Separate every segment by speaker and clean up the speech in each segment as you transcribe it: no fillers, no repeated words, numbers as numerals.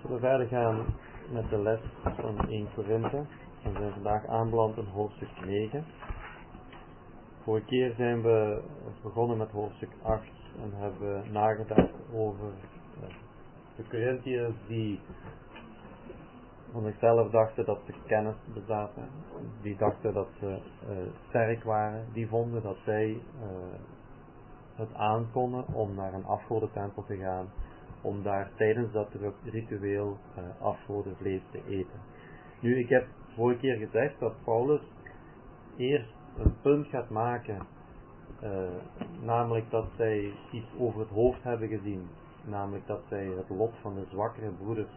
Speaker 1: we verder gaan met de les van 1 Korinthe. We zijn vandaag aanbeland in hoofdstuk 9. Vorige keer zijn we begonnen met hoofdstuk 8 en hebben nagedacht over de Korinthiërs die van zichzelf dachten dat ze kennis bezaten. Die dachten dat ze sterk waren. Die vonden dat zij het aankonden om naar een afgodentempel te gaan. Om daar tijdens dat ritueel afgodenvlees te eten. Nu, ik heb vorige keer gezegd dat Paulus eerst een punt gaat maken. Namelijk dat zij iets over het hoofd hebben gezien. Namelijk dat zij het lot van de zwakkere broeders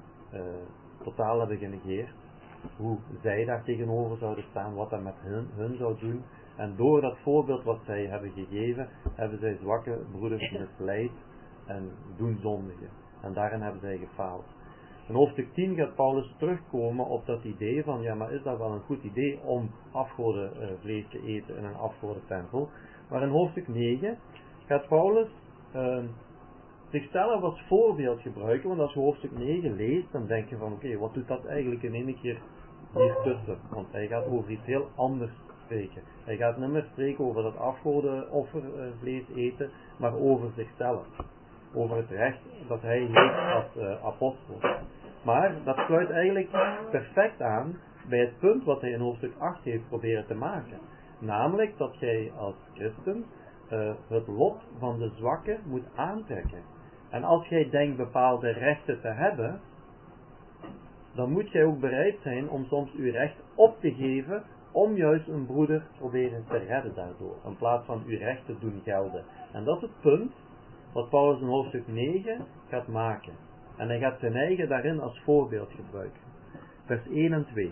Speaker 1: totaal hebben genegeerd. Hoe zij daar tegenover zouden staan, wat dat met hun zou doen. En door dat voorbeeld wat zij hebben gegeven, hebben zij zwakke broeders misleid en doen zondigen. En daarin hebben zij gefaald. In hoofdstuk 10 gaat Paulus terugkomen op dat idee van, ja, maar is dat wel een goed idee om afgodenvlees te eten in een afgodentempel? Maar in hoofdstuk 9 gaat Paulus zichzelf als voorbeeld gebruiken, want als je hoofdstuk 9 leest, dan denk je van, oké, wat doet dat eigenlijk in één keer hier tussen? Want hij gaat over iets heel anders spreken. Hij gaat niet meer spreken over dat afgodenoffervlees eten, maar over zichzelf. Over het recht dat hij heeft als apostel. Maar dat sluit eigenlijk perfect aan bij het punt wat hij in hoofdstuk 8 heeft proberen te maken. Namelijk dat jij als christen het lot van de zwakken moet aantrekken. En als jij denkt bepaalde rechten te hebben, dan moet jij ook bereid zijn om soms uw recht op te geven om juist een broeder proberen te redden daardoor. In plaats van uw recht te doen gelden. En dat is het punt wat Paulus in hoofdstuk 9 gaat maken. En hij gaat zijn eigen daarin als voorbeeld gebruiken. Vers 1 en 2.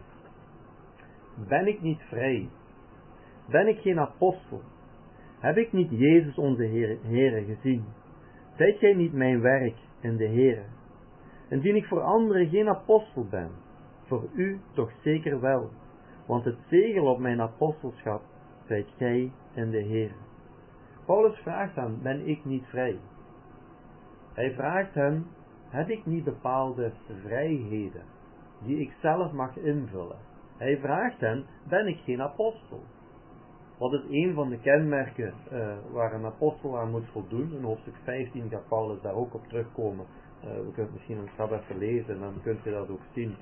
Speaker 1: Ben ik niet vrij? Ben ik geen apostel? Heb ik niet Jezus onze Heere gezien? Zijt gij niet mijn werk in de Heere? Indien ik voor anderen geen apostel ben, voor u toch zeker wel. Want het zegel op mijn apostelschap zijt gij in de Heere. Paulus vraagt dan, ben ik niet vrij? Hij vraagt hen, heb ik niet bepaalde vrijheden die ik zelf mag invullen? Hij vraagt hen, ben ik geen apostel? Wat is een van de kenmerken waar een apostel aan moet voldoen? In hoofdstuk 15 gaat Paulus daar ook op terugkomen. We kunnen het misschien een stap even lezen en dan kunt je dat ook zien.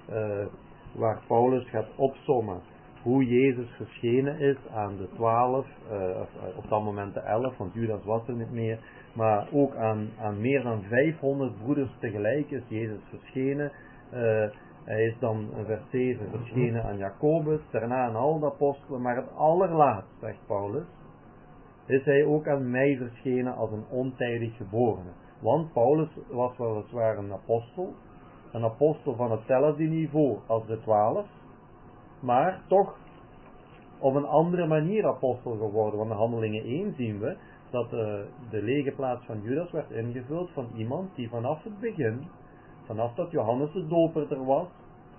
Speaker 1: Waar Paulus gaat opsommen hoe Jezus verschenen is aan de 12, op dat moment de 11, want Judas was er niet meer. Maar ook aan meer dan 500 broeders tegelijk is Jezus verschenen. Hij is dan in vers 7 verschenen aan Jacobus, daarna aan al de apostelen, maar het allerlaatst, zegt Paulus, is hij ook aan mij verschenen als een ontijdig geborene. Want Paulus was weliswaar een apostel van hetzelfde niveau als de 12, maar toch op een andere manier apostel geworden. Want in Handelingen 1 zien we dat de lege plaats van Judas werd ingevuld van iemand die vanaf het begin, vanaf dat Johannes de Doper er was,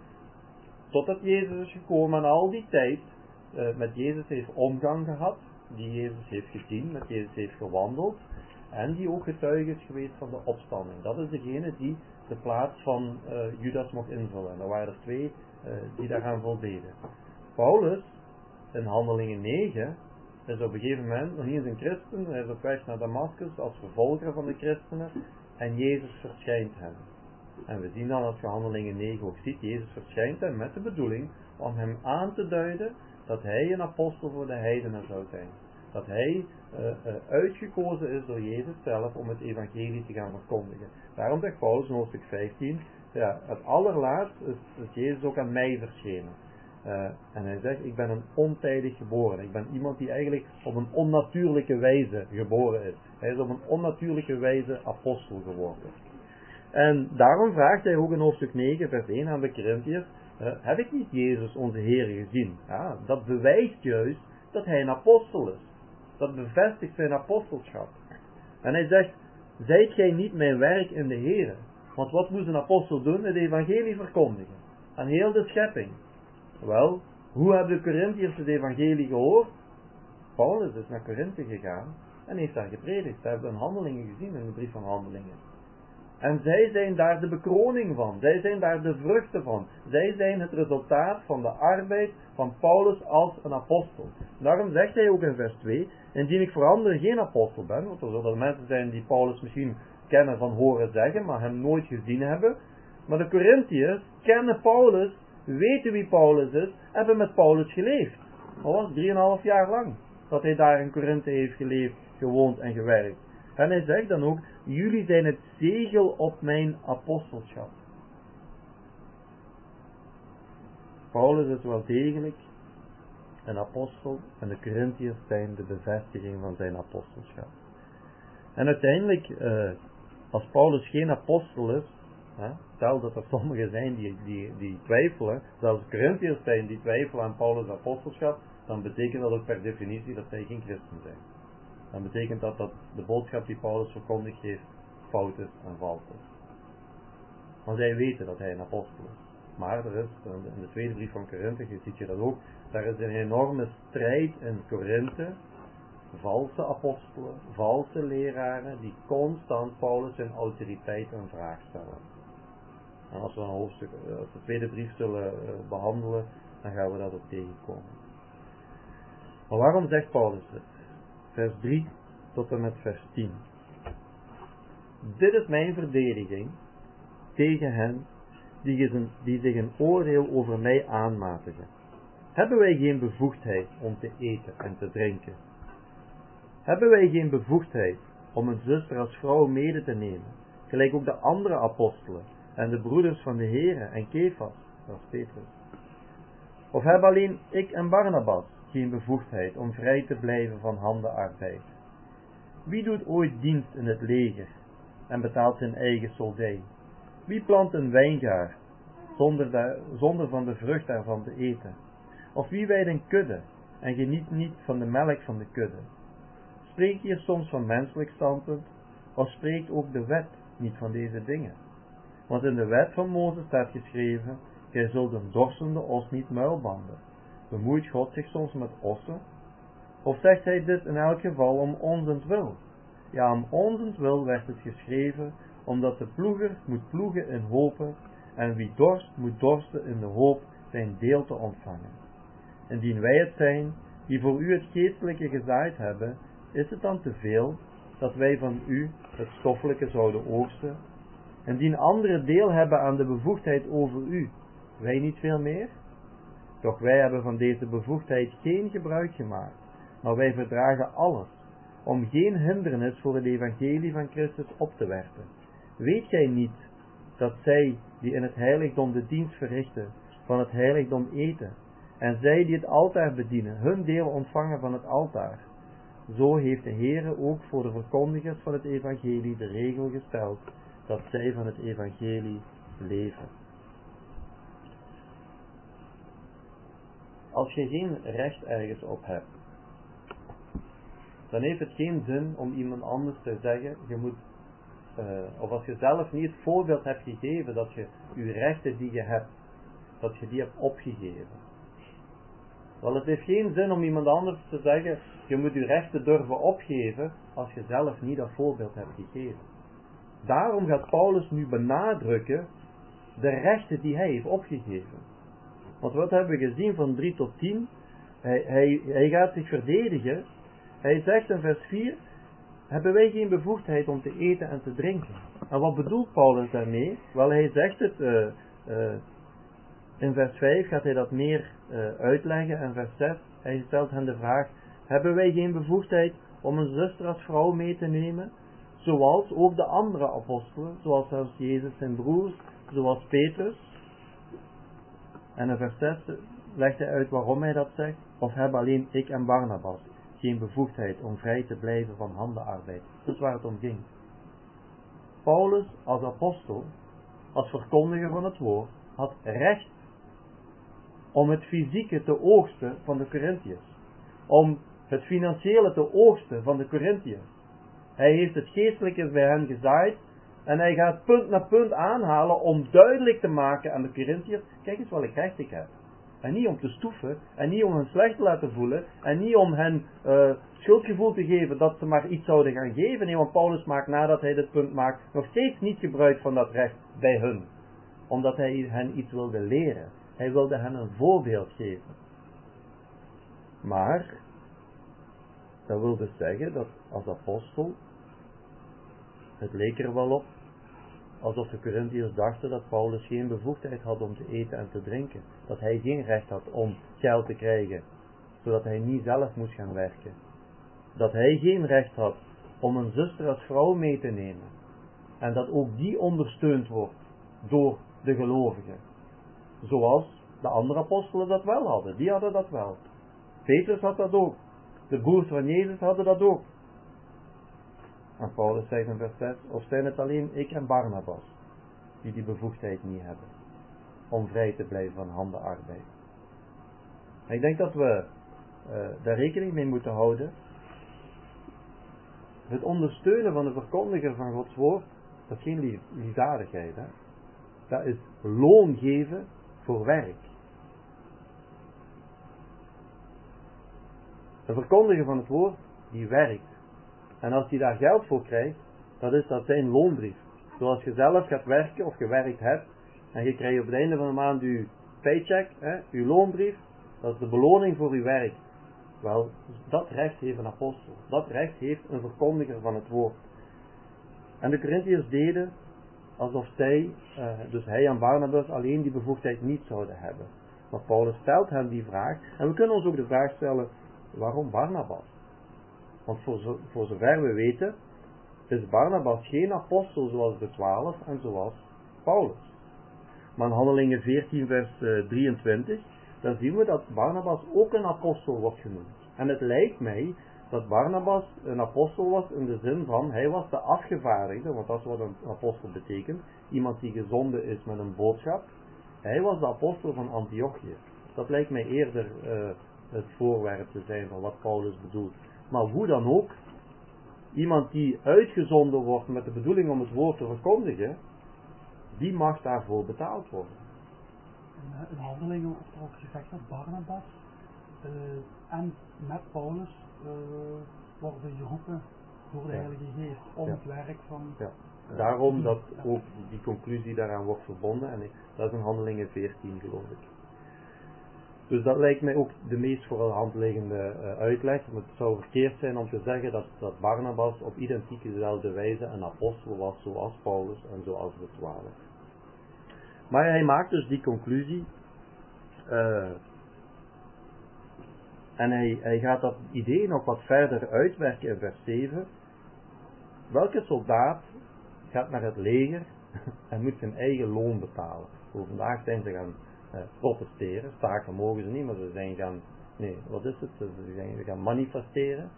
Speaker 1: totdat Jezus is gekomen en al die tijd met Jezus heeft omgang gehad, die Jezus heeft gezien, met Jezus heeft gewandeld en die ook getuige is geweest van de opstanding. Dat is degene die de plaats van Judas mocht invullen. En er waren er 2 die daaraan voldeden. Paulus, in Handelingen 9, is op een gegeven moment nog niet eens een christen, hij is op weg naar Damascus als vervolger van de christenen en Jezus verschijnt hem. En we zien dan als je Handelingen 9 ook ziet, Jezus verschijnt hem met de bedoeling om hem aan te duiden dat hij een apostel voor de heidenen zou zijn. Dat hij uitgekozen is door Jezus zelf om het evangelie te gaan verkondigen. Daarom zegt Paulus in hoofdstuk 15, ja, het allerlaatst is Jezus ook aan mij verschenen. En hij zegt, ik ben een ontijdig geboren. Ik ben iemand die eigenlijk op een onnatuurlijke wijze geboren is. Hij is op een onnatuurlijke wijze apostel geworden. En daarom vraagt hij ook in hoofdstuk 9 vers 1 aan de Korinthiërs, heb ik niet Jezus onze Heer gezien? Ja, dat bewijst juist dat hij een apostel is. Dat bevestigt zijn apostelschap. En hij zegt, zijt gij niet mijn werk in de Heer? Want wat moest een apostel doen? Het evangelie verkondigen. Aan heel de schepping. Wel, hoe hebben de Korinthiërs het evangelie gehoord? Paulus is naar Korinthe gegaan en heeft daar gepredikt. Dat hebben we in Handelingen gezien, in de brief van Handelingen. En zij zijn daar de bekroning van. Zij zijn daar de vruchten van. Zij zijn het resultaat van de arbeid van Paulus als een apostel. Daarom zegt hij ook in vers 2, indien ik voor anderen geen apostel ben, want er zullen mensen zijn die Paulus misschien kennen van horen zeggen, maar hem nooit gezien hebben. Maar de Corinthiërs kennen Paulus, weten wie Paulus is, hebben met Paulus geleefd. Dat was 3,5 jaar lang dat hij daar in Korinthe heeft geleefd, gewoond en gewerkt. En hij zegt dan ook, jullie zijn het zegel op mijn apostelschap. Paulus is wel degelijk een apostel en de Corinthiërs zijn de bevestiging van zijn apostelschap. En uiteindelijk, als Paulus geen apostel is, stel dat er sommigen zijn die twijfelen, zelfs Corinthiërs zijn die twijfelen aan Paulus' apostelschap, dan betekent dat ook per definitie dat zij geen christen zijn. Dan betekent dat de boodschap die Paulus verkondigd heeft fout is en vals is. Want zij weten dat hij een apostel is. Maar er is, in de tweede brief van Korinthe, ziet je dat ook, daar is een enorme strijd in Korinthe. Valse apostelen, valse leraren, die constant Paulus zijn autoriteit in vraag stellen. En als we als de tweede brief zullen behandelen, dan gaan we dat ook tegenkomen. Maar waarom zegt Paulus dit? Vers 3 tot en met vers 10. Dit is mijn verdediging tegen hen die zich een oordeel over mij aanmatigen. Hebben wij geen bevoegdheid om te eten en te drinken? Hebben wij geen bevoegdheid om een zuster als vrouw mede te nemen, gelijk ook de andere apostelen en de broeders van de Here en Kefas, dat is Petrus? Of hebben alleen ik en Barnabas geen bevoegdheid om vrij te blijven van handenarbeid? Wie doet ooit dienst in het leger en betaalt zijn eigen soldij? Wie plant een wijngaard zonder van de vrucht daarvan te eten? Of wie wijdt een kudde en geniet niet van de melk van de kudde? Spreekt hier soms van menselijk standpunt, of spreekt ook de wet niet van deze dingen? Want in de wet van Mozes staat geschreven, gij zult een dorstende os niet muilbanden. Bemoeit God zich soms met ossen? Of zegt hij dit in elk geval om onzentwil? Ja, om onzentwil werd het geschreven, omdat de ploeger moet ploegen in hopen, en wie dorst moet dorsten in de hoop zijn deel te ontvangen. Indien wij het zijn, die voor u het geestelijke gezaaid hebben, is het dan te veel dat wij van u het stoffelijke zouden oogsten? Indien anderen deel hebben aan de bevoegdheid over u, wij niet veel meer? Doch wij hebben van deze bevoegdheid geen gebruik gemaakt, maar wij verdragen alles, om geen hindernis voor het evangelie van Christus op te werpen. Weet gij niet dat zij die in het heiligdom de dienst verrichten, van het heiligdom eten, en zij die het altaar bedienen, hun deel ontvangen van het altaar? Zo heeft de Heere ook voor de verkondigers van het evangelie de regel gesteld, dat zij van het evangelie leven. Als je geen recht ergens op hebt, dan heeft het geen zin om iemand anders te zeggen, je moet, of als je zelf niet het voorbeeld hebt gegeven dat je je rechten die je hebt, dat je die hebt opgegeven. Wel, het heeft geen zin om iemand anders te zeggen, je moet je rechten durven opgeven, als je zelf niet dat voorbeeld hebt gegeven. Daarom gaat Paulus nu benadrukken de rechten die hij heeft opgegeven. Want wat hebben we gezien van 3 tot 10? Hij gaat zich verdedigen. Hij zegt in vers 4, hebben wij geen bevoegdheid om te eten en te drinken? En wat bedoelt Paulus daarmee? Wel, hij zegt het, in vers 5 gaat hij dat meer uitleggen. En vers 6, hij stelt hen de vraag, hebben wij geen bevoegdheid om een zuster als vrouw mee te nemen? Zoals ook de andere apostelen, zoals zelfs Jezus zijn broers, zoals Petrus. En in vers 6 legt hij uit waarom hij dat zegt. Of hebben alleen ik en Barnabas geen bevoegdheid om vrij te blijven van handenarbeid? Dat is waar het om ging. Paulus als apostel, als verkondiger van het woord, had recht om het fysieke te oogsten van de Corinthiërs. Om het financiële te oogsten van de Corinthiërs. Hij heeft het geestelijke bij hen gezaaid. En hij gaat punt na punt aanhalen om duidelijk te maken aan de Corinthiërs, kijk eens wat ik recht ik heb. En niet om te stoeven, en niet om hen slecht te laten voelen, en niet om hen schuldgevoel te geven dat ze maar iets zouden gaan geven. Nee, want Paulus maakt nadat hij dit punt maakt nog steeds niet gebruik van dat recht bij hun. Omdat hij hen iets wilde leren. Hij wilde hen een voorbeeld geven. Maar, dat wil dus zeggen dat als apostel, het leek er wel op, alsof de Corinthiërs dachten dat Paulus geen bevoegdheid had om te eten en te drinken. Dat hij geen recht had om geld te krijgen, zodat hij niet zelf moest gaan werken. Dat hij geen recht had om een zuster als vrouw mee te nemen. En dat ook die ondersteund wordt door de gelovigen. Zoals de andere apostelen dat wel hadden. Die hadden dat wel. Petrus had dat ook. De broers van Jezus hadden dat ook. En Paulus zegt in vers 6, of zijn het alleen ik en Barnabas die die bevoegdheid niet hebben om vrij te blijven van handenarbeid. En ik denk dat we daar rekening mee moeten houden. Het ondersteunen van de verkondiger van Gods woord, dat is geen liefdadigheid. Hè? Dat is loon geven voor werk. De verkondiger van het woord, die werkt. En als hij daar geld voor krijgt, dan is dat zijn loonbrief. Zoals je zelf gaat werken of gewerkt hebt, en je krijgt op het einde van de maand uw paycheck, uw loonbrief, dat is de beloning voor uw werk. Wel, dat recht heeft een apostel. Dat recht heeft een verkondiger van het woord. En de Corinthiërs deden alsof zij, dus hij en Barnabas, alleen die bevoegdheid niet zouden hebben. Maar Paulus stelt hen die vraag. En we kunnen ons ook de vraag stellen, waarom Barnabas? Want voor zover we weten, is Barnabas geen apostel zoals de 12 en zoals Paulus. Maar in Handelingen 14 vers 23, dan zien we dat Barnabas ook een apostel wordt genoemd. En het lijkt mij dat Barnabas een apostel was in de zin van, hij was de afgevaardigde, want dat is wat een apostel betekent, iemand die gezonden is met een boodschap. Hij was de apostel van Antiochië. Dat lijkt mij eerder het voorwerp te zijn van wat Paulus bedoelt. Maar hoe dan ook, iemand die uitgezonden wordt met de bedoeling om het woord te verkondigen, die mag daarvoor betaald worden.
Speaker 2: In Handelingen wordt er ook gezegd dat Barnabas en met Paulus worden geroepen door de Heilige Geest om het werk van...
Speaker 1: Ja. Daarom dat ook die conclusie daaraan wordt verbonden, en dat is in Handelingen 14 geloof ik. Dus dat lijkt mij ook de meest voor de hand liggende uitleg. Het zou verkeerd zijn om te zeggen dat Barnabas op identiek dezelfde wijze een apostel was zoals Paulus en zoals de 12. Maar hij maakt dus die conclusie en hij gaat dat idee nog wat verder uitwerken in vers 7. Welke soldaat gaat naar het leger en moet zijn eigen loon betalen? Voor vandaag zijn ze gaan protesteren, staken mogen ze niet, maar ze zijn gaan, ze gaan manifesteren.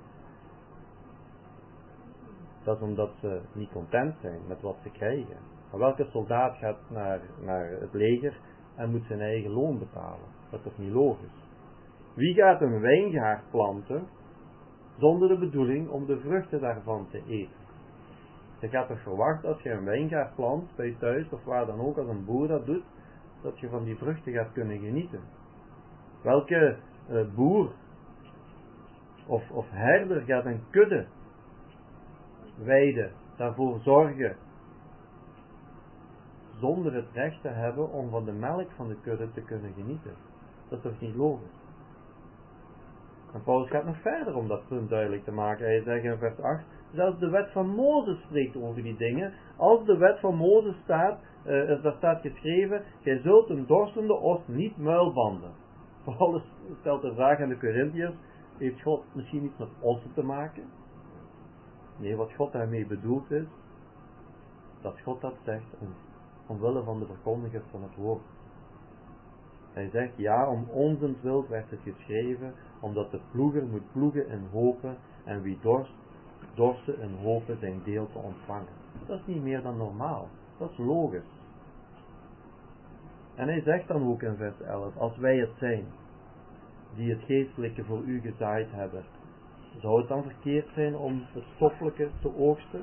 Speaker 1: Dat is omdat ze niet content zijn met wat ze krijgen. Maar welke soldaat gaat naar het leger en moet zijn eigen loon betalen? Dat is toch niet logisch? Wie gaat een wijngaard planten zonder de bedoeling om de vruchten daarvan te eten? Je gaat toch verwachten als je een wijngaard plant bij thuis of waar dan ook als een boer dat doet, dat je van die vruchten gaat kunnen genieten. Welke boer of herder gaat een kudde weiden, daarvoor zorgen, zonder het recht te hebben om van de melk van de kudde te kunnen genieten? Dat is toch niet logisch? En Paulus gaat nog verder om dat punt duidelijk te maken. Hij zegt in vers 8, zelfs de wet van Mozes spreekt over die dingen. Als de wet van Mozes staat, daar staat geschreven, gij zult een dorstende os niet muilbanden. Paulus stelt de vraag aan de Corinthiërs, heeft God misschien iets met ossen te maken? Nee, wat God daarmee bedoelt is, dat God dat zegt omwille van de verkondigers van het woord. Hij zegt, ja, om onzentwil werd het geschreven, omdat de ploeger moet ploegen in hopen en wie dorsten in hopen zijn deel te ontvangen. Dat is niet meer dan normaal. Dat is logisch. En hij zegt dan ook in vers 11, als wij het zijn, die het geestelijke voor u gezaaid hebben, zou het dan verkeerd zijn om het stoffelijke te oogsten?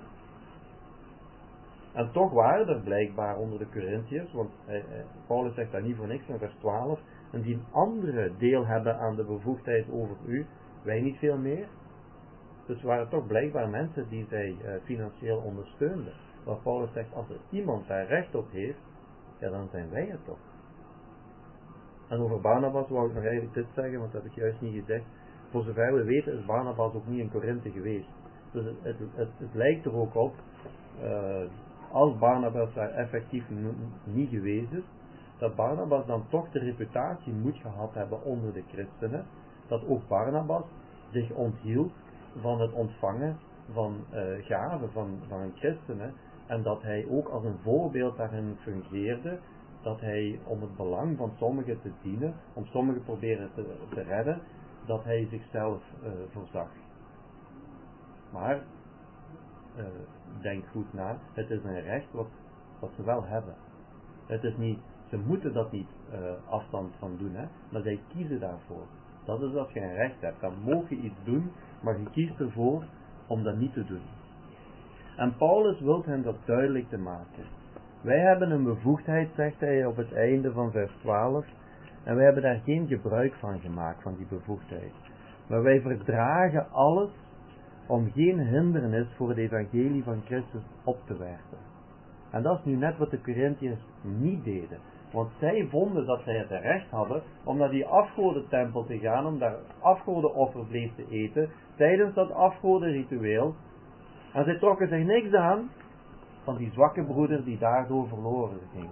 Speaker 1: En toch waren er blijkbaar onder de Corinthiërs, want Paulus zegt dat niet voor niks in vers 12, en die anderen deel hebben aan de bevoegdheid over u, wij niet veel meer? Dus waren toch blijkbaar mensen die zij financieel ondersteunden. Waar Paulus zegt, als er iemand daar recht op heeft, ja, dan zijn wij het toch. En over Barnabas wou ik nog eigenlijk dit zeggen, want dat heb ik juist niet gezegd. Voor zover we weten is Barnabas ook niet in Korinthe geweest. Dus het lijkt er ook op, als Barnabas daar effectief niet geweest is, dat Barnabas dan toch de reputatie moet gehad hebben onder de christenen, dat ook Barnabas zich onthield van het ontvangen van gaven van een christenen, en dat hij ook als een voorbeeld daarin fungeerde, dat hij om het belang van sommigen te dienen, om sommigen proberen te redden, dat hij zichzelf voorzag. Maar, denk goed na, het is een recht wat ze wel hebben. Het is niet, ze moeten dat niet afstand van doen, hè, maar zij kiezen daarvoor. Dat is als je een recht hebt, dan mag je iets doen, maar je kiest ervoor om dat niet te doen. En Paulus wil hen dat duidelijk te maken. Wij hebben een bevoegdheid, zegt hij op het einde van vers 12, en wij hebben daar geen gebruik van gemaakt, van die bevoegdheid. Maar wij verdragen alles om geen hindernis voor het evangelie van Christus op te werpen. En dat is nu net wat de Corinthiërs niet deden. Want zij vonden dat zij het recht hadden om naar die afgodentempel te gaan, om daar afgodenoffervlees te eten, tijdens dat afgodenritueel. En zij trokken zich niks aan van die zwakke broeder die daardoor verloren ging.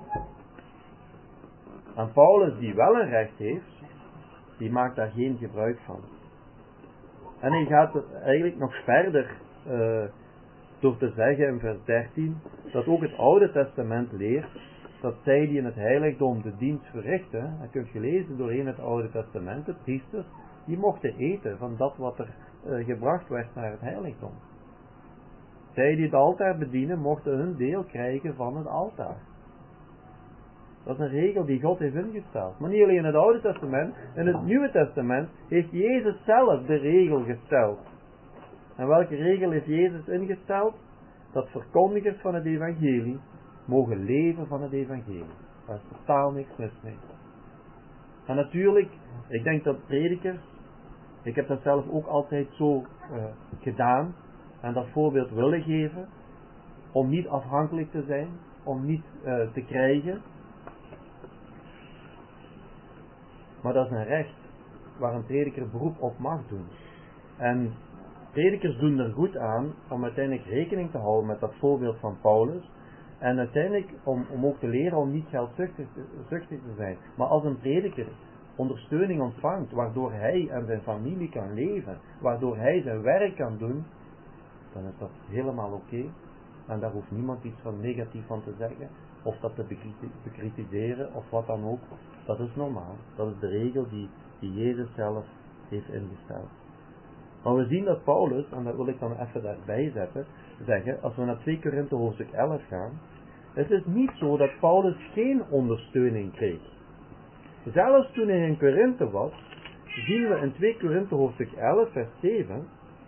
Speaker 1: En Paulus, die wel een recht heeft, die maakt daar geen gebruik van. En hij gaat het eigenlijk nog verder door te zeggen in vers 13, dat ook het Oude Testament leert, dat zij die in het heiligdom de dienst verrichten, dat kun je lezen doorheen het Oude Testament, de priesters, die mochten eten van dat wat er gebracht werd naar het heiligdom. Zij die het altaar bedienen, mochten hun deel krijgen van het altaar. Dat is een regel die God heeft ingesteld. Maar niet alleen in het Oude Testament, in het Nieuwe Testament heeft Jezus zelf de regel gesteld. En welke regel heeft Jezus ingesteld? Dat verkondigers van het evangelie mogen leven van het evangelie. Daar is totaal niks mis mee. En natuurlijk, ik denk dat predikers, ik heb dat zelf ook altijd zo gedaan, en dat voorbeeld willen geven, om niet afhankelijk te zijn, om niet te krijgen. Maar dat is een recht waar een prediker beroep op mag doen. En predikers doen er goed aan om uiteindelijk rekening te houden met dat voorbeeld van Paulus. En uiteindelijk om ook te leren om niet geldzuchtig te zijn. Maar als een prediker ondersteuning ontvangt, waardoor hij en zijn familie kan leven, waardoor hij zijn werk kan doen, dan is dat helemaal oké. En daar hoeft niemand iets van negatief van te zeggen, of dat te bekritiseren, of wat dan ook. Dat is normaal. Dat is de regel die Jezus zelf heeft ingesteld. Maar we zien dat Paulus, en dat wil ik dan even daarbij zeggen, als we naar 2 Korinthe hoofdstuk 11 gaan, het is niet zo dat Paulus geen ondersteuning kreeg. Zelfs toen hij in Korinthe was, zien we in 2 Korinthe hoofdstuk 11 vers 7,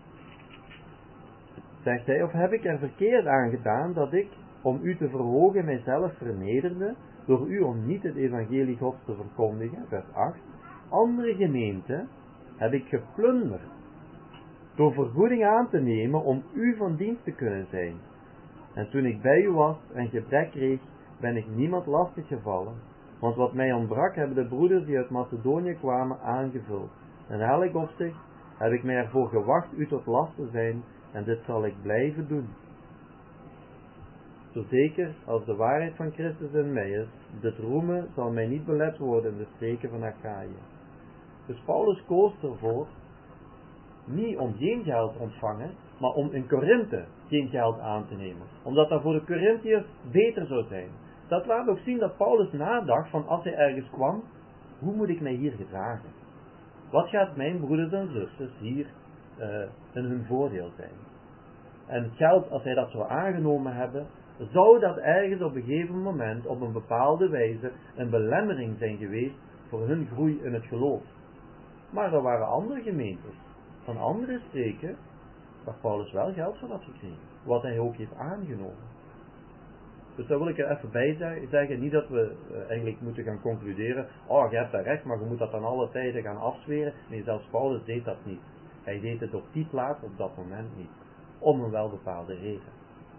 Speaker 1: zegt hij, of heb ik er verkeerd aan gedaan dat ik, om u te verhogen, mijzelf vernederde, door u om niet het evangelie Gods te verkondigen, vers 8, andere gemeenten heb ik geplunderd, door vergoeding aan te nemen om u van dienst te kunnen zijn. En toen ik bij u was en gebrek kreeg, ben ik niemand lastig gevallen, want wat mij ontbrak hebben de broeders die uit Macedonië kwamen aangevuld. In elk opzicht heb ik mij ervoor gewacht u tot last te zijn, en dit zal ik blijven doen. Zo zeker als de waarheid van Christus in mij is, dit roemen zal mij niet belet worden in de streken van Achaïe. Dus Paulus koos ervoor, niet om geen geld te ontvangen, maar om in Korinthe geen geld aan te nemen. Omdat dat voor de Korinthiërs beter zou zijn. Dat laat ook zien dat Paulus nadacht van als hij ergens kwam, hoe moet ik mij hier gedragen? Wat gaat mijn broeders en zusters hier in hun voordeel zijn? En het geld, als hij dat zou aangenomen hebben, zou dat ergens op een gegeven moment, op een bepaalde wijze, een belemmering zijn geweest voor hun groei in het geloof. Maar er waren andere gemeentes, van andere streken, waar Paulus wel geld van had gekregen, wat hij ook heeft aangenomen. Dus daar wil ik er even bij zeggen, niet dat we eigenlijk moeten gaan concluderen, oh je hebt daar recht, maar je moet dat aan alle tijden gaan afzweren. Nee, zelfs Paulus deed dat niet. Hij deed het op die plaats op dat moment niet. Om een welbepaalde reden.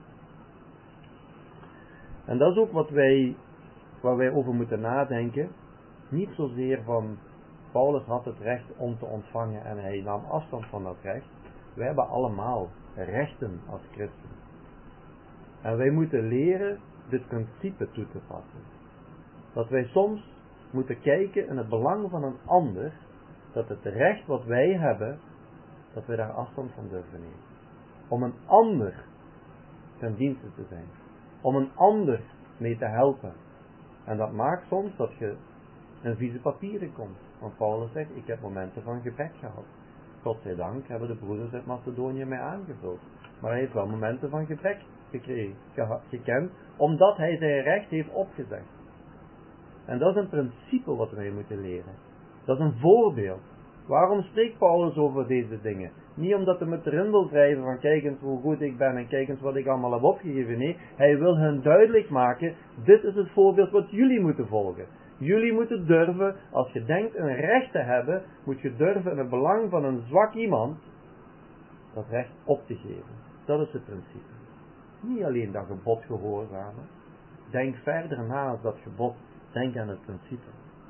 Speaker 1: En dat is ook waar wij over moeten nadenken. Niet zozeer van, Paulus had het recht om te ontvangen en hij nam afstand van dat recht. Wij hebben allemaal rechten als christen. En wij moeten leren dit principe toe te passen. Dat wij soms moeten kijken in het belang van een ander, dat het recht wat wij hebben, dat wij daar afstand van durven nemen. Om een ander ten dienste te zijn. Om een ander mee te helpen. En dat maakt soms dat je in vieze papieren komt. Want Paulus zegt, ik heb momenten van gebed gehad. Godzijdank hebben de broeders uit Macedonië mij aangevuld. Maar hij heeft wel momenten van gebed gekend, omdat hij zijn recht heeft opgezegd. En dat is een principe wat wij moeten leren. Dat is een voorbeeld. Waarom spreekt Paulus over deze dingen? Niet omdat hij met erin wil drijven van kijk eens hoe goed ik ben en kijk eens wat ik allemaal heb opgegeven. Nee, hij wil hen duidelijk maken, dit is het voorbeeld wat jullie moeten volgen. Jullie moeten durven, als je denkt een recht te hebben, moet je durven in het belang van een zwak iemand dat recht op te geven. Dat is het principe. Niet alleen dat gebod gehoorzamen. Denk verder na als dat gebod. Denk aan het principe.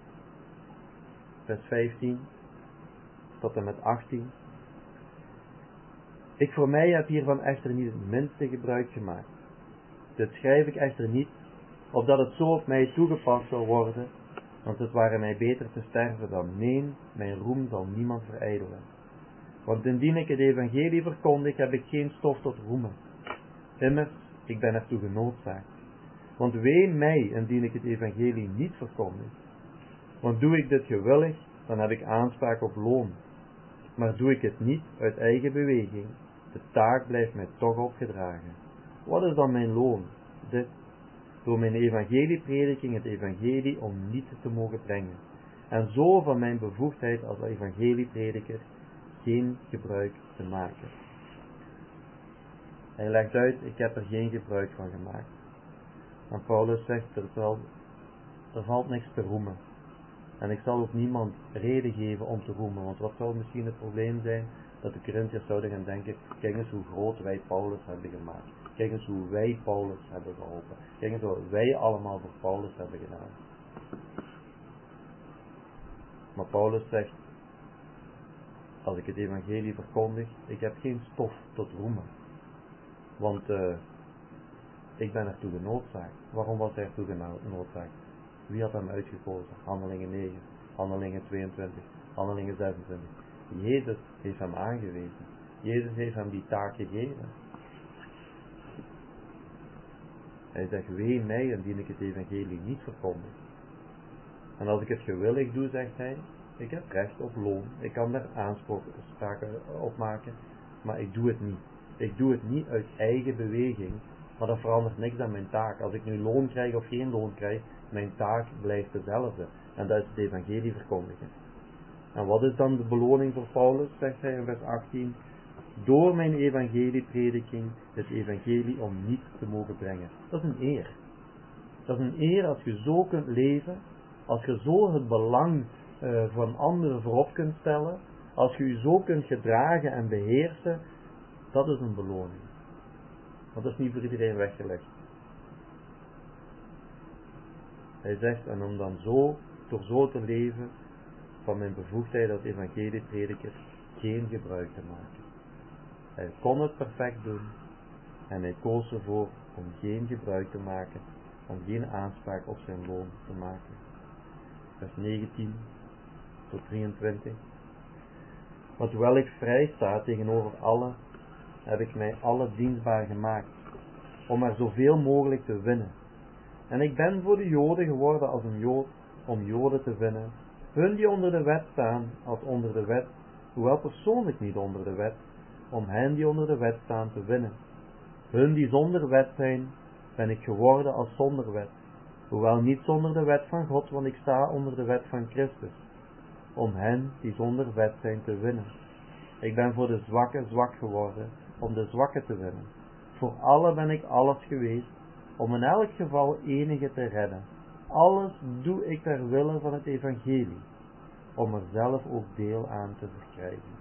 Speaker 1: Vers 15 tot en met 18. Ik voor mij heb hiervan echter niet het minste gebruik gemaakt. Dit schrijf ik echter niet, opdat het zo op mij toegepast zal worden, want het ware mij beter te sterven dan neen, mijn roem zal niemand verijdelen. Want indien ik het evangelie verkondig, heb ik geen stof tot roemen. Immers, ik ben ertoe genoodzaakt. Want wee mij, indien ik het evangelie niet verkondig. Want doe ik dit gewillig, dan heb ik aanspraak op loon. Maar doe ik het niet uit eigen beweging, de taak blijft mij toch opgedragen. Wat is dan mijn loon? Dit, door mijn evangelieprediking het evangelie om niet te mogen brengen. En zo van mijn bevoegdheid als evangelieprediker geen gebruik te maken. Hij legt uit, ik heb er geen gebruik van gemaakt. En Paulus zegt, er valt niks te roemen. En ik zal ook niemand reden geven om te roemen, want wat zou misschien het probleem zijn? Dat de Corinthiërs zouden gaan denken, kijk eens hoe groot wij Paulus hebben gemaakt. Kijk eens hoe wij Paulus hebben geholpen. Kijk eens wat wij allemaal voor Paulus hebben gedaan. Maar Paulus zegt, als ik het evangelie verkondig, ik heb geen stof tot roemen. Want ik ben ertoe genoodzaakt. Waarom was hij ertoe genoodzaakt? Wie had hem uitgekozen? Handelingen 9, Handelingen 22, Handelingen 26. Jezus heeft hem aangewezen. Jezus heeft hem die taak gegeven. Hij zegt, wee mij indien ik het evangelie niet verkondig. En als ik het gewillig doe, zegt hij, ik heb recht op loon. Ik kan daar aanspraken op maken, maar ik doe het niet. Ik doe het niet uit eigen beweging, maar dat verandert niks aan mijn taak. Als ik nu loon krijg of geen loon krijg, mijn taak blijft dezelfde. En dat is het evangelie verkondigen. En wat is dan de beloning voor Paulus, zegt hij in vers 18? Door mijn evangelieprediking het evangelie om niet te mogen brengen. Dat is een eer. Dat is een eer als je zo kunt leven, als je zo het belang van anderen voorop kunt stellen, als je je zo kunt gedragen en beheersen, dat is een beloning. Want dat is niet voor iedereen weggelegd. Hij zegt, en om dan door zo te leven, van mijn bevoegdheid als evangelieprediker geen gebruik te maken. Hij kon het perfect doen en hij koos ervoor om geen gebruik te maken, om geen aanspraak op zijn loon te maken. Vers 19 tot 23. Want hoewel ik vrij sta tegenover allen, heb ik mij alle dienstbaar gemaakt, om er zoveel mogelijk te winnen. En ik ben voor de Joden geworden als een Jood, om Joden te winnen, hun die onder de wet staan als onder de wet, hoewel persoonlijk niet onder de wet, om hen die onder de wet staan te winnen. Hun die zonder wet zijn, ben ik geworden als zonder wet, hoewel niet zonder de wet van God, want ik sta onder de wet van Christus, om hen die zonder wet zijn te winnen. Ik ben voor de zwakken zwak geworden, om de zwakken te winnen. Voor allen ben ik alles geweest, om in elk geval enige te redden. Alles doe ik ter wille van het evangelie, om er zelf ook deel aan te verkrijgen.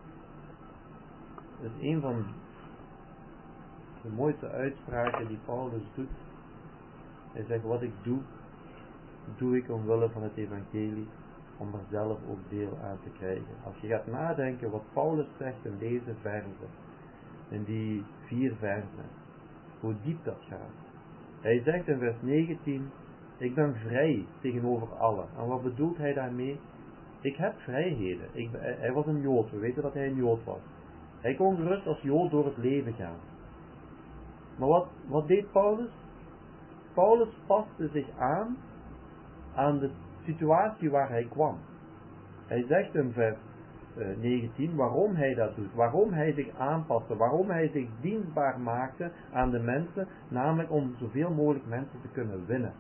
Speaker 1: Dat is een van de mooiste uitspraken die Paulus doet. Hij zegt, wat ik doe, doe ik omwille van het evangelie, om er zelf ook deel aan te krijgen. Als je gaat nadenken wat Paulus zegt in deze verzen, in die 4 verzen, hoe diep dat gaat. Hij zegt in vers 19, ik ben vrij tegenover allen. En wat bedoelt hij daarmee? Ik heb vrijheden. Hij was een Jood, we weten dat hij een Jood was. Hij kon gerust als Jood door het leven gaan. Maar wat deed Paulus? Paulus paste zich aan de situatie waar hij kwam. Hij zegt in vers 19 waarom hij dat doet, waarom hij zich aanpaste, waarom hij zich dienstbaar maakte aan de mensen, namelijk om zoveel mogelijk mensen te kunnen winnen.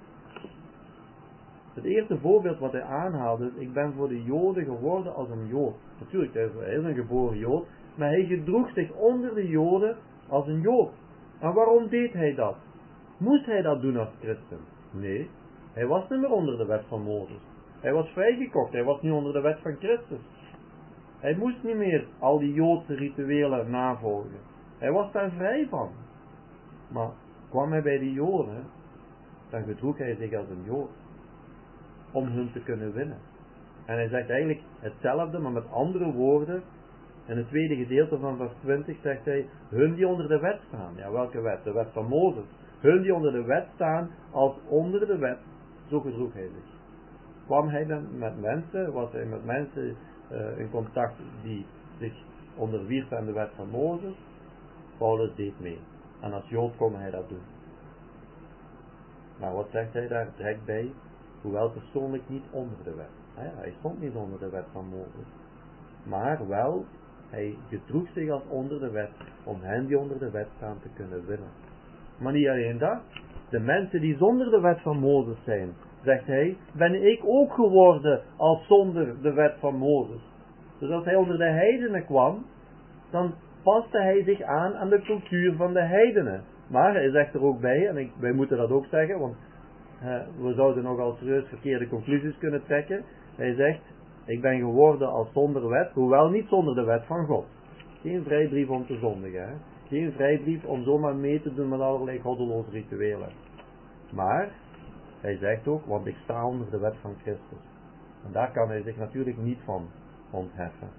Speaker 1: Het eerste voorbeeld wat hij aanhaalde is, ik ben voor de Joden geworden als een Jood. Natuurlijk, hij is een geboren Jood, maar hij gedroeg zich onder de Joden als een Jood. En waarom deed hij dat? Moest hij dat doen als christen? Nee, hij was niet meer onder de wet van Mozes. Hij was vrijgekocht, hij was nu onder de wet van Christus. Hij moest niet meer al die Joodse rituelen navolgen. Hij was daar vrij van. Maar kwam hij bij de Joden, dan gedroeg hij zich als een Jood. Om hun te kunnen winnen. En hij zegt eigenlijk hetzelfde, maar met andere woorden. In het tweede gedeelte van vers 20 zegt hij, hun die onder de wet staan. Ja, welke wet? De wet van Mozes. Hun die onder de wet staan, als onder de wet, zo gedroeg hij zich. Kwam hij dan met mensen, was hij met mensen in contact die zich onderwierpen aan de wet van Mozes? Paulus deed mee. En als Jood kon hij dat doen. Maar wat zegt hij daar direct bij? Hoewel persoonlijk niet onder de wet. Hij stond niet onder de wet van Mozes. Maar wel, hij gedroeg zich als onder de wet, om hen die onder de wet staan te kunnen winnen. Maar niet alleen dat. De mensen die zonder de wet van Mozes zijn, zegt hij, ben ik ook geworden als zonder de wet van Mozes. Dus als hij onder de heidenen kwam, dan paste hij zich aan de cultuur van de heidenen. Maar hij zegt er ook bij, en wij moeten dat ook zeggen, want we zouden nogal serieus verkeerde conclusies kunnen trekken. Hij zegt, ik ben geworden als zonder wet, hoewel niet zonder de wet van God. Geen vrijbrief om te zondigen. Hè? Geen vrijbrief om zomaar mee te doen met allerlei goddeloze rituelen. Maar, hij zegt ook, want ik sta onder de wet van Christus. En daar kan hij zich natuurlijk niet van ontheffen.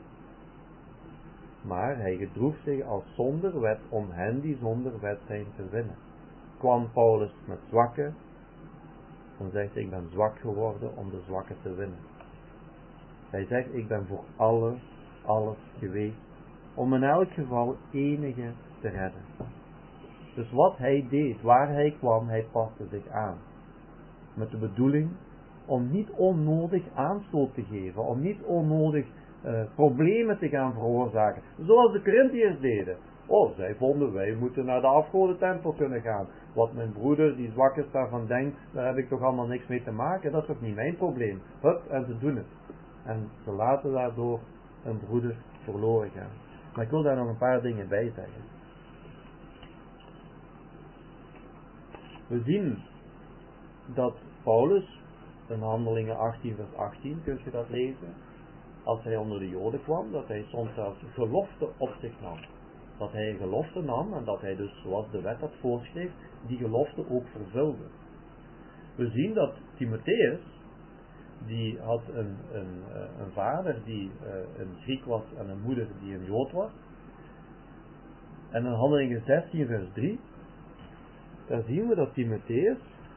Speaker 1: Maar hij gedroeg zich als zonder wet om hen die zonder wet zijn te winnen. Kwam Paulus met zwakken, dan zegt hij, ik ben zwak geworden om de zwakken te winnen. Hij zegt, ik ben voor alles geweest, om in elk geval enige te redden. Dus wat hij deed, waar hij kwam, hij paste zich aan. Met de bedoeling om niet onnodig aanstoot te geven, om niet onnodig problemen te gaan veroorzaken. Zoals de Korintiërs deden. Oh, zij vonden, wij moeten naar de afgodentempel kunnen gaan. Wat mijn broeder, die zwak is, daarvan denkt, daar heb ik toch allemaal niks mee te maken. Dat is toch niet mijn probleem. Hup, en ze doen het. En ze laten daardoor een broeder verloren gaan. Maar ik wil daar nog een paar dingen bij zeggen. We zien dat Paulus, in Handelingen 18 vers 18, kun je dat lezen, als hij onder de Joden kwam, dat hij soms zelfs gelofte op zich nam. Dat hij een gelofte nam en dat hij dus, zoals de wet dat voorschreef, die gelofte ook vervulde. We zien dat Timotheus, die had een vader die een Griek was en een moeder die een Jood was. En in Handelingen 16 vers 3, daar zien we dat Timotheus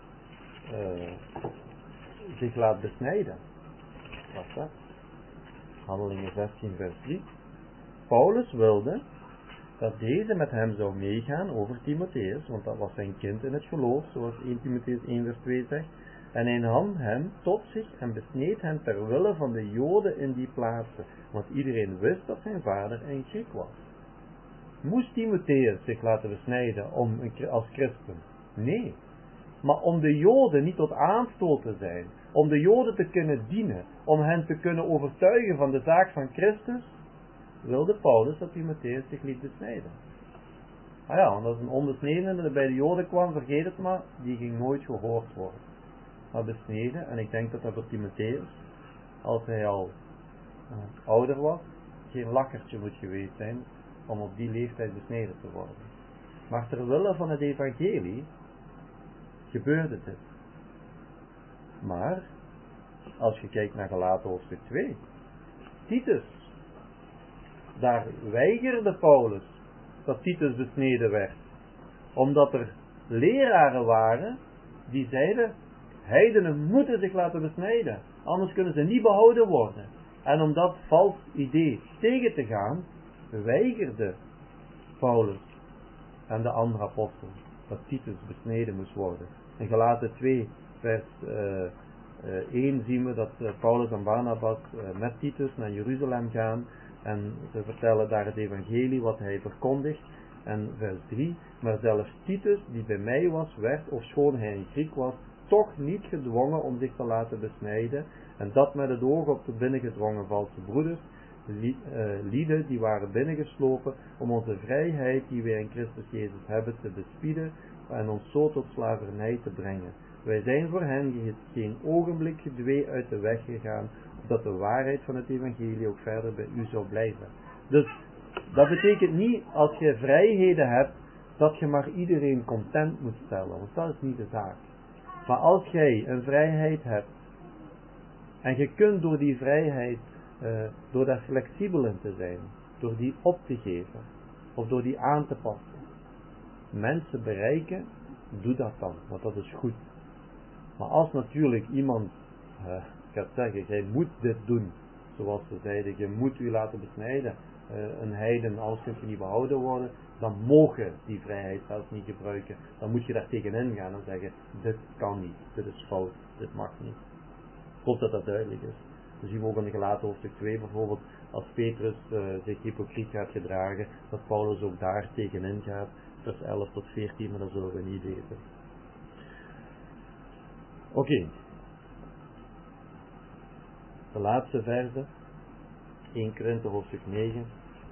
Speaker 1: zich laat besnijden. Wat is dat? Handelingen 16 vers 3. Paulus wilde dat deze met hem zou meegaan over Timotheus, want dat was zijn kind in het geloof, zoals 1 Timotheus 1 vers 2 zegt. En hij nam hem tot zich en besneed hem ter wille van de Joden in die plaatsen, want iedereen wist dat zijn vader een Griek was. Moest Timotheus zich laten besnijden als christen? Nee. Maar om de Joden niet tot aanstoot te zijn, om de Joden te kunnen dienen, om hen te kunnen overtuigen van de zaak van Christus, wilde Paulus dat Timotheus zich liet besnijden. Ah ja, want als een onbesnedene bij de Joden kwam, vergeet het maar, die ging nooit gehoord worden. Maar besneden, en ik denk dat dat voor Timotheus, als hij al ouder was, geen lakkertje moet geweest zijn om op die leeftijd besneden te worden. Maar ter wille van het evangelie gebeurde dit. Maar, als je kijkt naar Galaten hoofdstuk 2, Titus, daar weigerde Paulus dat Titus besneden werd. Omdat er leraren waren die zeiden, heidenen moeten zich laten besnijden, anders kunnen ze niet behouden worden. En om dat vals idee tegen te gaan, weigerde Paulus en de andere apostelen dat Titus besneden moest worden. In Galaten 2 vers 1 zien we dat Paulus en Barnabas met Titus naar Jeruzalem gaan en ze vertellen daar het evangelie wat hij verkondigt. En vers 3, maar zelfs Titus die bij mij was, werd, ofschoon hij een Griek was, toch niet gedwongen om zich te laten besnijden, en dat met het oog op de binnengedrongen valse broeders, lieden die waren binnengeslopen om onze vrijheid die wij in Christus Jezus hebben te bespieden en ons zo tot slavernij te brengen. Wij zijn voor hen geen ogenblik gedwee uit de weg gegaan, opdat de waarheid van het evangelie ook verder bij u zou blijven. Dus dat betekent niet, als je vrijheden hebt, dat je maar iedereen content moet stellen, want dat is niet de zaak. Maar als jij een vrijheid hebt, en je kunt door die vrijheid, door daar flexibel in te zijn, door die op te geven, of door die aan te passen, mensen bereiken, doe dat dan, want dat is goed. Maar als natuurlijk iemand gaat zeggen, jij moet dit doen, zoals ze zeiden, je moet u laten besnijden, een heiden, anders kunt je niet behouden worden, dan mogen die vrijheid zelfs niet gebruiken. Dan moet je daar tegenin gaan en zeggen, dit kan niet, dit is fout, dit mag niet. Ik hoop dat dat duidelijk is. We zien ook in de Galaten hoofdstuk 2 bijvoorbeeld, als Petrus zich hypocriet gaat gedragen, dat Paulus ook daar tegenin gaat, vers 11 tot 14, maar dat zullen we niet weten. Oké. De laatste verse, 1 Korinthe hoofdstuk 9.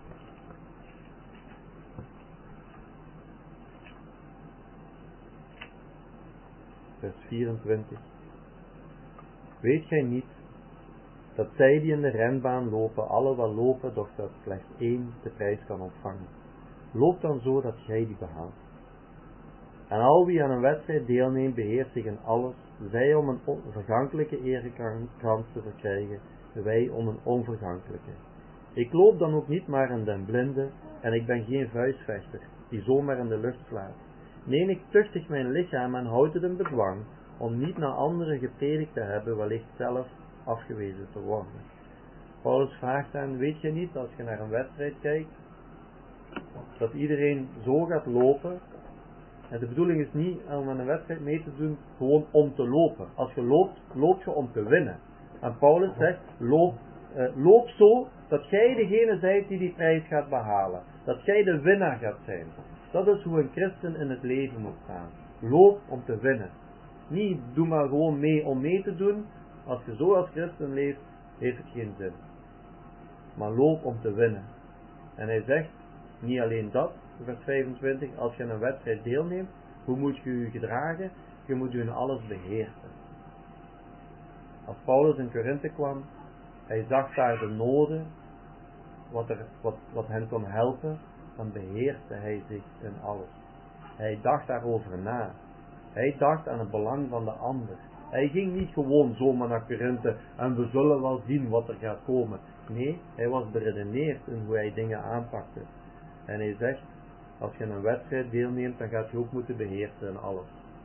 Speaker 1: Vers 24. Weet gij niet dat zij die in de renbaan lopen, alle wel lopen, doch dat slechts één de prijs kan ontvangen. Loop dan zo dat gij die behaalt. En al wie aan een wedstrijd deelneemt, beheert zich in alles, zij om een vergankelijke erekrans te verkrijgen, wij om een onvergankelijke. Ik loop dan ook niet maar in den blinde, en ik ben geen vuistvechter, die zomaar in de lucht slaat. Nee, ik tuchtig mijn lichaam en houd het in bedwang, om niet naar anderen gepredikt te hebben, wellicht zelf afgewezen te worden. Paulus vraagt aan, weet je niet, als je naar een wedstrijd kijkt, dat iedereen zo gaat lopen. En de bedoeling is niet om aan een wedstrijd mee te doen, gewoon om te lopen. Als je loopt, loop je om te winnen. En Paulus zegt, loop zo, dat jij degene zijt die prijs gaat behalen. Dat jij de winnaar gaat zijn. Dat is hoe een christen in het leven moet staan. Loop om te winnen. Niet, doe maar gewoon mee om mee te doen. Als je zo als christen leeft, heeft het geen zin. Maar loop om te winnen. En hij zegt, niet alleen dat, vers 25, als je aan een wedstrijd deelneemt, hoe moet je je gedragen? Je moet je in alles beheersen. Als Paulus in Korinthe kwam, hij zag daar de noden, wat hen kon helpen, dan beheerste hij zich in alles. Hij dacht daarover na. Hij dacht aan het belang van de ander. Hij ging niet gewoon zomaar naar Korinthe en we zullen wel zien wat er gaat komen. Nee, hij was beredeneerd in hoe hij dingen aanpakte. En hij zegt, als je aan een wedstrijd deelneemt, dan gaat je ook moeten beheersen in alles.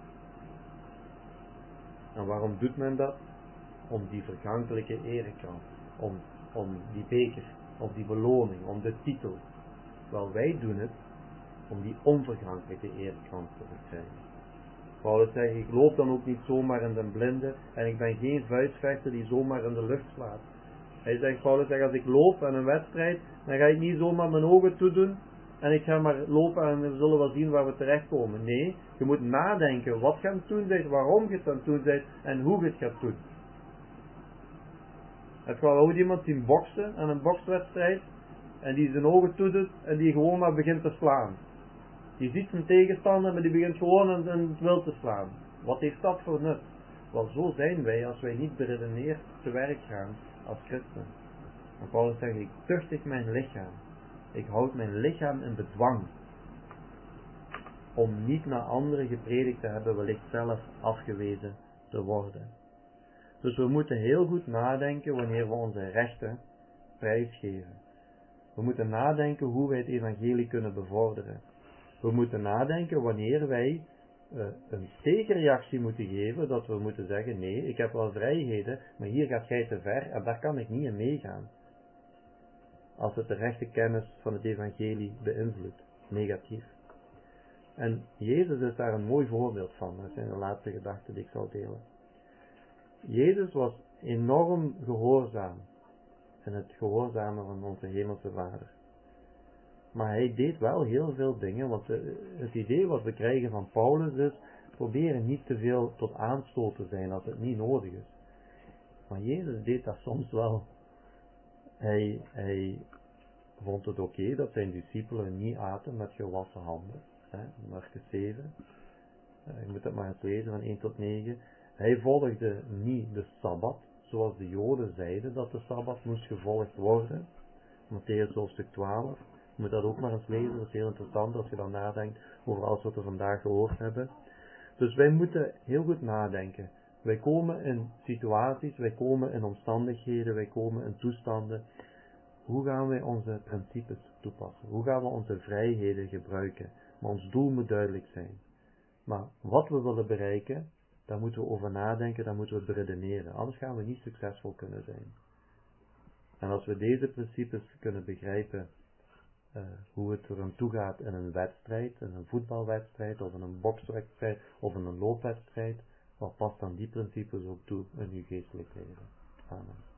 Speaker 1: En waarom doet men dat? Om die vergankelijke erekrans, om die beker, om die beloning, om de titel. Wel, wij doen het om die onvergankelijke erekrans te verkrijgen. Paulus zegt, ik loop dan ook niet zomaar in den blinde en ik ben geen vuistvechter die zomaar in de lucht slaat. Paulus zegt, als ik loop aan een wedstrijd, dan ga ik niet zomaar mijn ogen toedoen en ik ga maar lopen en we zullen wel zien waar we terechtkomen. Nee, je moet nadenken wat je aan het doen bent, waarom je het aan het doen bent en hoe je het gaat doen. Het gaat ooit iemand zien boksen aan een bokswedstrijd en die zijn ogen toedoet en die gewoon maar begint te slaan. Die ziet zijn tegenstander, maar die begint gewoon in het wild te slaan. Wat heeft dat voor nut? Wel, zo zijn wij als wij niet beredeneerd te werk gaan als christen. En Paulus zegt, ik tuchtig mijn lichaam. Ik houd mijn lichaam in bedwang. Om niet naar anderen gepredikt te hebben, wellicht zelf afgewezen te worden. Dus we moeten heel goed nadenken wanneer we onze rechten prijsgeven. We moeten nadenken hoe wij het evangelie kunnen bevorderen. We moeten nadenken wanneer wij een tegenreactie moeten geven, dat we moeten zeggen, nee, ik heb wel vrijheden, maar hier gaat jij te ver en daar kan ik niet in meegaan. Als het de rechte kennis van het evangelie beïnvloedt, negatief. En Jezus is daar een mooi voorbeeld van. Dat zijn de laatste gedachten die ik zal delen. Jezus was enorm gehoorzaam in het gehoorzamen van onze hemelse Vader. Maar hij deed wel heel veel dingen, want het idee wat we krijgen van Paulus is, proberen niet te veel tot aanstoot te zijn als het niet nodig is. Maar Jezus deed dat soms wel. Hij vond het oké dat zijn discipelen niet aten met gewassen handen. Marcus 7. Je moet dat maar eens lezen van 1 tot 9. Hij volgde niet de Sabbat, zoals de Joden zeiden dat de Sabbat moest gevolgd worden. Mattheüs hoofdstuk 12. Je moet dat ook maar eens lezen, dat is heel interessant als je dan nadenkt over alles wat we vandaag gehoord hebben. Dus wij moeten heel goed nadenken. Wij komen in situaties, wij komen in omstandigheden, wij komen in toestanden. Hoe gaan wij onze principes toepassen? Hoe gaan we onze vrijheden gebruiken? Maar ons doel moet duidelijk zijn. Maar wat we willen bereiken, daar moeten we over nadenken, daar moeten we beredeneren. Anders gaan we niet succesvol kunnen zijn. En als we deze principes kunnen begrijpen, hoe het er aan toe gaat in een wedstrijd, in een voetbalwedstrijd, of in een bokswedstrijd, of in een loopwedstrijd, wat past dan die principes ook toe in uw geestelijk leven? Amen.